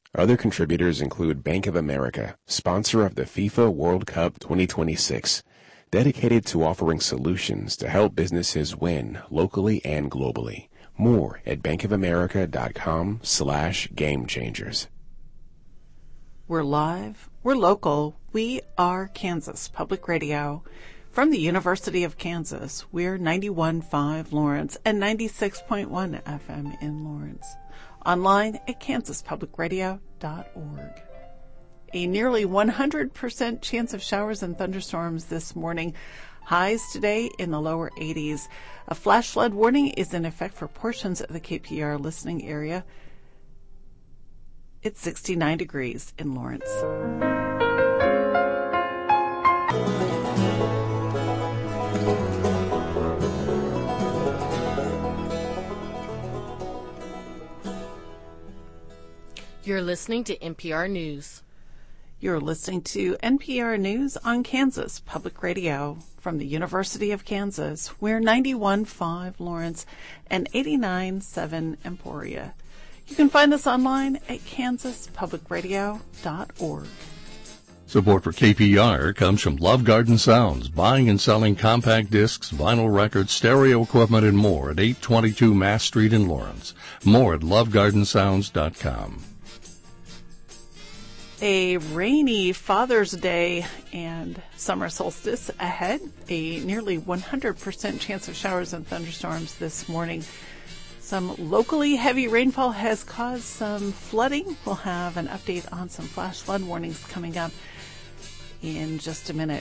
Other contributors include Bank of America, sponsor of the FIFA World Cup 2026, dedicated to offering solutions to help businesses win locally and globally. More at bankofamerica.com/gamechangers. We're live, we're local, we are Kansas Public Radio. From the University of Kansas, we're 91.5 Lawrence and 96.1 FM in Lawrence. Online at kansaspublicradio.org. A nearly 100% chance of showers and thunderstorms this morning. Highs today in the lower 80s. A flash flood warning is in effect for portions of the KPR listening area. It's 69 degrees in Lawrence. You're listening to NPR News. You're listening to NPR News on Kansas Public Radio. From the University of Kansas, we're 91.5 Lawrence and 89.7 Emporia. You can find us online at kansaspublicradio.org. Support for KPR comes from Love Garden Sounds, buying and selling compact discs, vinyl records, stereo equipment, and more at 822 Mass Street in Lawrence. More at lovegardensounds.com. A rainy Father's Day and summer solstice ahead. A nearly 100% chance of showers and thunderstorms this morning. Some locally heavy rainfall has caused some flooding. We'll have an update on some flash flood warnings coming up in just a minute.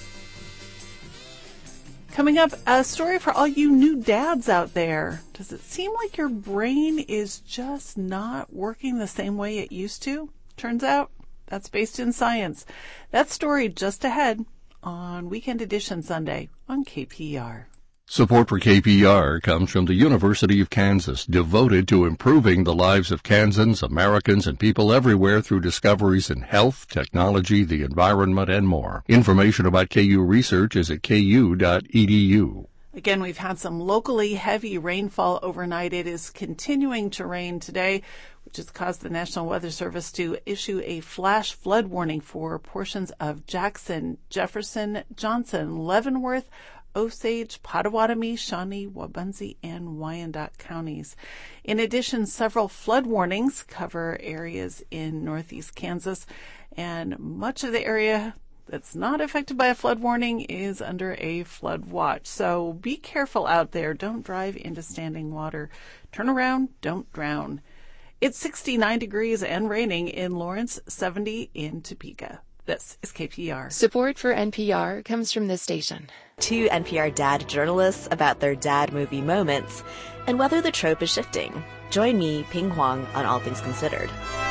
Coming up, a story for all you new dads out there. Does it seem like your brain is just not working the same way it used to? Turns out that's based in science. That story just ahead on Weekend Edition Sunday on KPR. Support for KPR comes from the University of Kansas, devoted to improving the lives of Kansans, Americans, and people everywhere through discoveries in health, technology, the environment, and more. Information about KU research is at ku.edu. Again, we've had some locally heavy rainfall overnight. It is continuing to rain today, which has caused the National Weather Service to issue a flash flood warning for portions of Jackson, Jefferson, Johnson, Leavenworth, Osage, Pottawatomie, Shawnee, Wabaunsee, and Wyandotte counties. In addition, several flood warnings cover areas in northeast Kansas, and much of the area that's not affected by a flood warning is under a flood watch. So be careful out there. Don't drive into standing water. Turn around, don't drown. It's 69 degrees and raining in Lawrence, 70 in Topeka. This is KPR. Support for NPR comes from this station. Two NPR dad journalists about their dad movie moments and whether the trope is shifting. Join me, Ping Huang, on All Things Considered.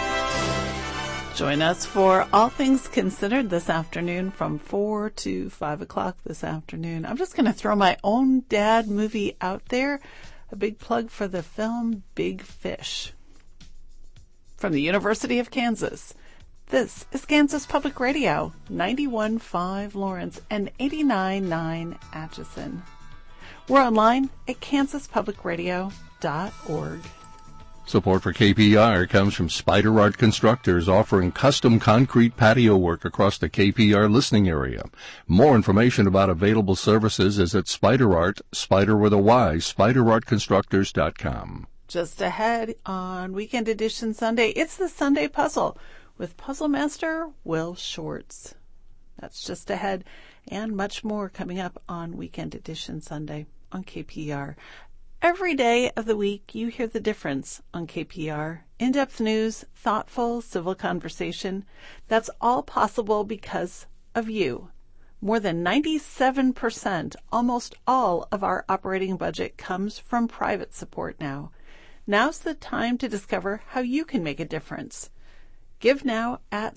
Join us for All Things Considered this afternoon from 4 to 5 o'clock this afternoon. I'm just going to throw my own dad movie out there. A big plug for the film Big Fish. From the University of Kansas, this is Kansas Public Radio, 91.5 Lawrence and 89.9 Atchison. We're online at kansaspublicradio.org. Support for KPR comes from Spider Art Constructors, offering custom concrete patio work across the KPR listening area. More information about available services is at Spider Art, Spider with a Y, spiderartconstructors.com. Just ahead on Weekend Edition Sunday, it's the Sunday Puzzle with Puzzle Master Will Shorts. That's just ahead, and much more coming up on Weekend Edition Sunday on KPR. Every day of the week, you hear the difference on KPR. In-depth news, thoughtful, civil conversation. That's all possible because of you. More than 97%, almost all of our operating budget comes from private support now. Now's the time to discover how you can make a difference. Give now at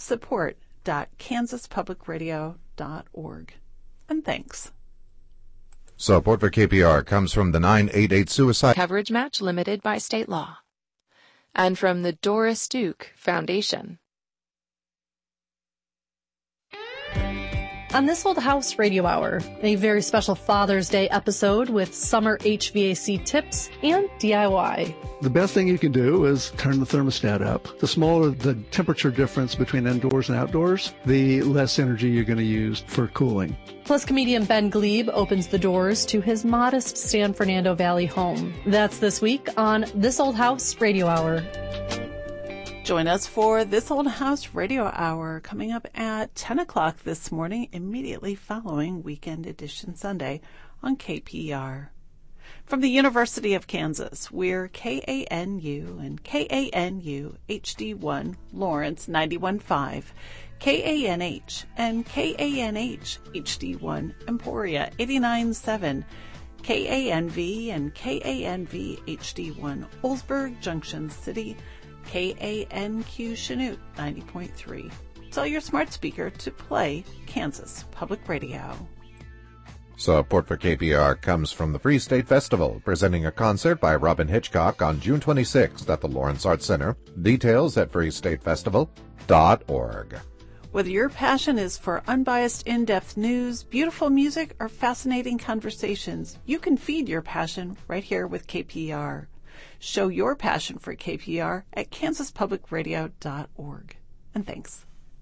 support.kansaspublicradio.org. And thanks. Support for KPR comes from the 988 Suicide Coverage Match Limited by state law. And from the Doris Duke Foundation. On This Old House Radio Hour, a very special Father's Day episode with summer HVAC tips and DIY. The best thing you can do is turn the thermostat up. The smaller the temperature difference between indoors and outdoors, the less energy you're going to use for cooling. Plus, comedian Ben Glebe opens the doors to his modest San Fernando Valley home. That's this week on This Old House Radio Hour. Join us for This Old House Radio Hour coming up at 10 o'clock this morning, immediately following Weekend Edition Sunday on KPR. From the University of Kansas, we're KANU and KANU HD1 Lawrence 91.5, KANH and KANH HD1 Emporia 89.7, KANV and KANV HD1 Oldsburg Junction City, KANQ Chanute 90.3. Tell your smart speaker to play Kansas Public Radio. Support for KPR comes from the Free State Festival, presenting a concert by Robin Hitchcock on June 26th at the Lawrence Arts Center. Details at freestatefestival.org. Whether your passion is for unbiased, in-depth news, beautiful music, or fascinating conversations, you can feed your passion right here with KPR. Show your passion for KPR at kansaspublicradio.org. And thanks.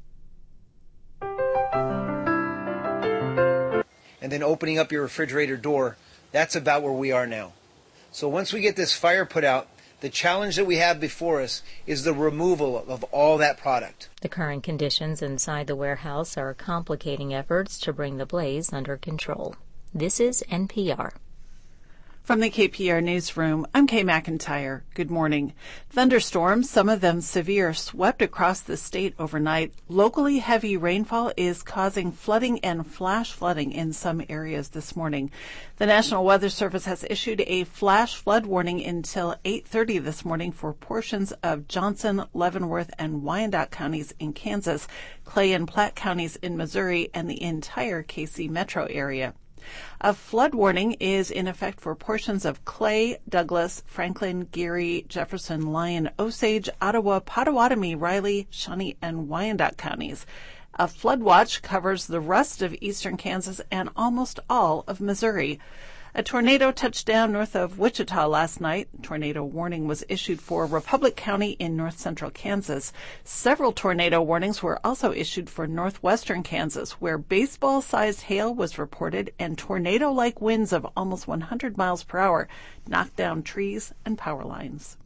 And then opening up your refrigerator door, that's about where we are now. So once we get this fire put out, the challenge that we have before us is the removal of all that product. The current conditions inside the warehouse are complicating efforts to bring the blaze under control. This is NPR. From the KPR Newsroom, I'm Kay McIntyre. Good morning. Thunderstorms, some of them severe, swept across the state overnight. Locally heavy rainfall is causing flooding and flash flooding in some areas this morning. The National Weather Service has issued a flash flood warning until 8:30 this morning for portions of Johnson, Leavenworth, and Wyandotte counties in Kansas, Clay and Platte counties in Missouri, and the entire KC metro area. A flood warning is in effect for portions of Clay, Douglas, Franklin, Geary, Jefferson, Lyon, Osage, Ottawa, Potawatomi, Riley, Shawnee, and Wyandotte counties. A flood watch covers the rest of eastern Kansas and almost all of Missouri. A tornado touched down north of Wichita last night. Tornado warning was issued for Republic County in north central Kansas. Several tornado warnings were also issued for northwestern Kansas, where baseball-sized hail was reported and tornado-like winds of almost 100 miles per hour knocked down trees and power lines.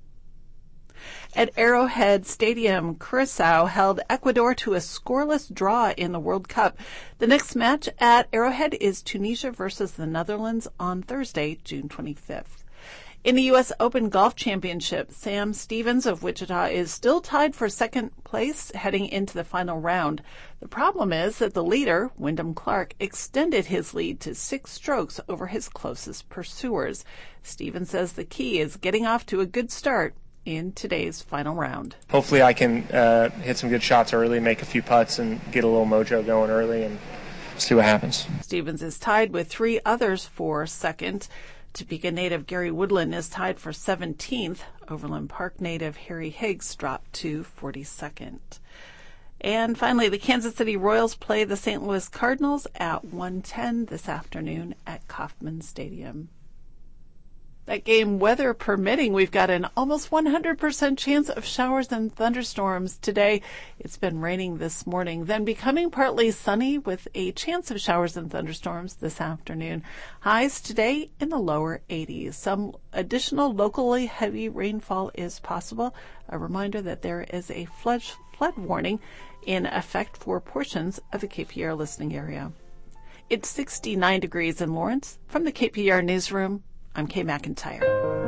At Arrowhead Stadium, Curaçao held Ecuador to a scoreless draw in the World Cup. The next match at Arrowhead is Tunisia versus the Netherlands on Thursday, June 25th. In the U.S. Open Golf Championship, Sam Stevens of Wichita is still tied for second place heading into the final round. The problem is that the leader, Wyndham Clark, extended his lead to 6 strokes over his closest pursuers. Stevens says the key is getting off to a good start in today's final round. Hopefully I can hit some good shots early, make a few putts, and get a little mojo going early and see what happens. Stevens is tied with 3 others for second. Topeka native Gary Woodland is tied for 17th. Overland Park native Harry Higgs dropped to 42nd. And finally, the Kansas City Royals play the St. Louis Cardinals at 1:10 this afternoon at Kauffman Stadium. That game, weather permitting, we've got an almost 100% chance of showers and thunderstorms today. It's been raining this morning, then becoming partly sunny with a chance of showers and thunderstorms this afternoon. Highs today in the lower 80s. Some additional locally heavy rainfall is possible. A reminder that there is a flood warning in effect for portions of the KPR listening area. It's 69 degrees in Lawrence. From the KPR Newsroom, I'm Kay McIntyre.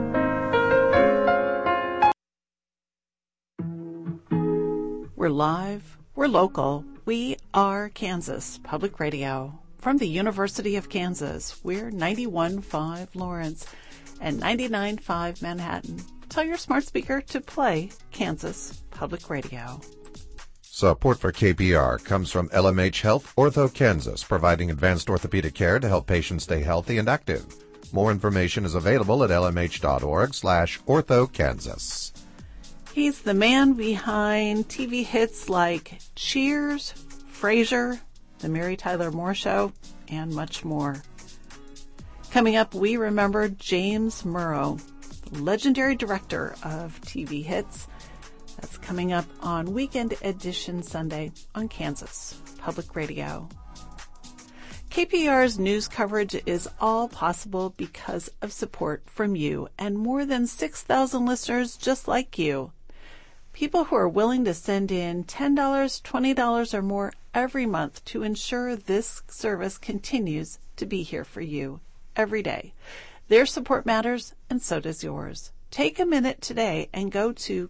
We're live, we're local, we are Kansas Public Radio. From the University of Kansas, we're 91.5 Lawrence and 99.5 Manhattan. Tell your smart speaker to play Kansas Public Radio. Support for KPR comes from LMH Health Ortho Kansas, providing advanced orthopedic care to help patients stay healthy and active. More information is available at lmh.org/orthokansas. He's the man behind TV hits like Cheers, Frasier, The Mary Tyler Moore Show, and much more. Coming up, we remember James Murrow, legendary director of TV hits. That's coming up on Weekend Edition Sunday on Kansas Public Radio. KPR's news coverage is all possible because of support from you and more than 6,000 listeners just like you. People who are willing to send in $10, $20 or more every month to ensure this service continues to be here for you every day. Their support matters, and so does yours. Take a minute today and go to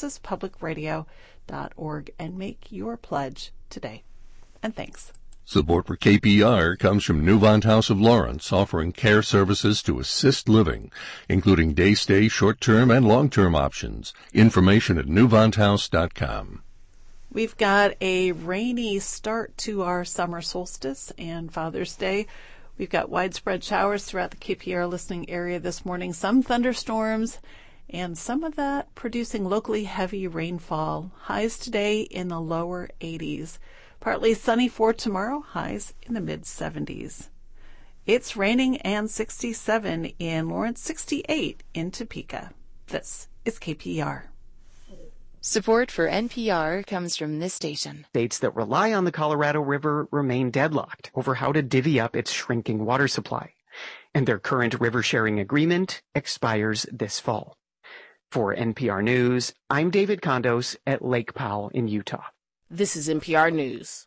kansaspublicradio.org and make your pledge today. And thanks. Support for KPR comes from Newvant House of Lawrence, offering care services to assist living, including day stay, short-term, and long-term options. Information at newvanthouse.com. We've got a rainy start to our summer solstice and Father's Day. We've got widespread showers throughout the KPR listening area this morning, some thunderstorms, and some of that producing locally heavy rainfall. Highs today in the lower 80s. Partly sunny for tomorrow, highs in the mid-70s. It's raining and 67 in Lawrence, 68 in Topeka. This is KPR. Support for NPR comes from this station. States that rely on the Colorado River remain deadlocked over how to divvy up its shrinking water supply, and their current river-sharing agreement expires this fall. For NPR News, I'm David Condos at Lake Powell in Utah. This is NPR News.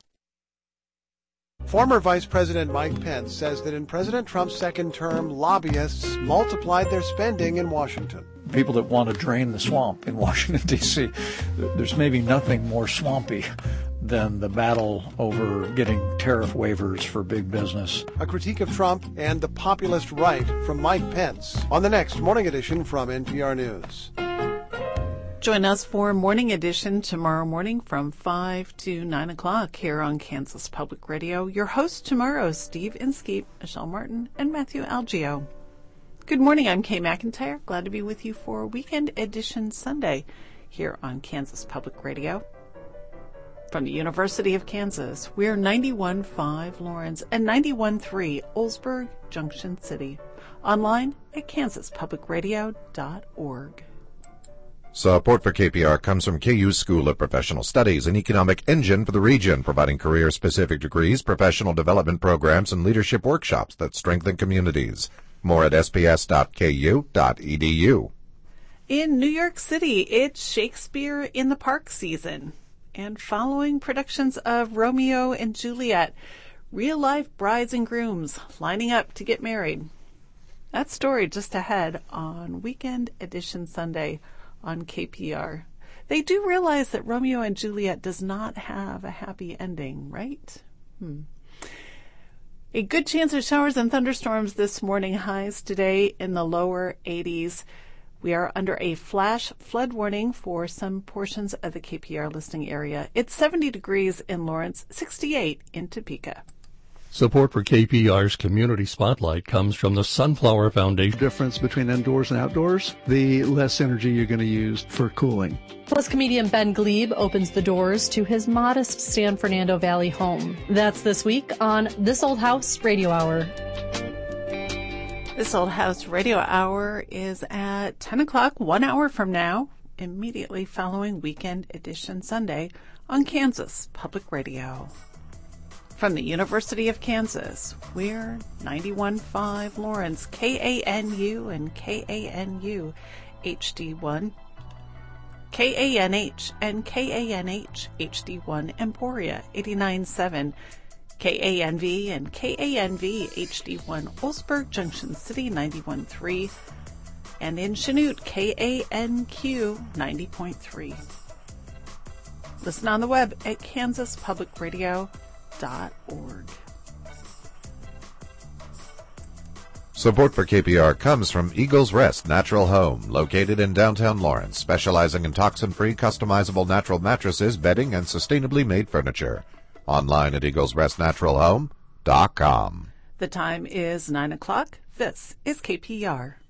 Former Vice President Mike Pence says that in President Trump's second term, lobbyists multiplied their spending in Washington. People that want to drain the swamp in Washington, D.C., there's maybe nothing more swampy than the battle over getting tariff waivers for big business. A critique of Trump and the populist right from Mike Pence on the next Morning Edition from NPR News. Join us for Morning Edition tomorrow morning from 5 to 9 o'clock here on Kansas Public Radio. Your hosts tomorrow, Steve Inskeep, Michelle Martin, and Matthew Algeo. Good morning, I'm Kay McIntyre. Glad to be with you for Weekend Edition Sunday here on Kansas Public Radio. From the University of Kansas, we're 91.5 Lawrence and 91.3 Oldsburg, Junction City. Online at kansaspublicradio.org. Support for KPR comes from KU's School of Professional Studies, an economic engine for the region, providing career-specific degrees, professional development programs, and leadership workshops that strengthen communities. More at sps.ku.edu. In New York City, it's Shakespeare in the Park season. And following productions of Romeo and Juliet, real-life brides and grooms lining up to get married. That story just ahead on Weekend Edition Sunday on KPR. They do realize that Romeo and Juliet does not have a happy ending, right? A good chance of showers and thunderstorms this morning. Highs today in the lower 80s. We are under a flash flood warning for some portions of the KPR listening area. It's 70 degrees in Lawrence, 68 in Topeka. Support for KPR's Community Spotlight comes from the Sunflower Foundation. The difference between indoors and outdoors, the less energy you're going to use for cooling. Plus, comedian Ben Glebe opens the doors to his modest San Fernando Valley home. That's this week on This Old House Radio Hour. This Old House Radio Hour is at 10 o'clock, 1 hour from now, immediately following Weekend Edition Sunday on Kansas Public Radio. From the University of Kansas, we're 91.5 Lawrence, KANU and KANU HD1, KANH and KANH HD1 Emporia 89.7, KANV and KANV HD1 Oldsburg Junction City 91.3, and in Chanute KANQ 90.3. Listen on the web at kansaspublicradio.org. Support for KPR comes from Eagles Rest Natural Home, located in downtown Lawrence, specializing in toxin-free, customizable natural mattresses, bedding, and sustainably made furniture. Online at eaglesrestnaturalhome.com. The time is 9 o'clock. This is KPR.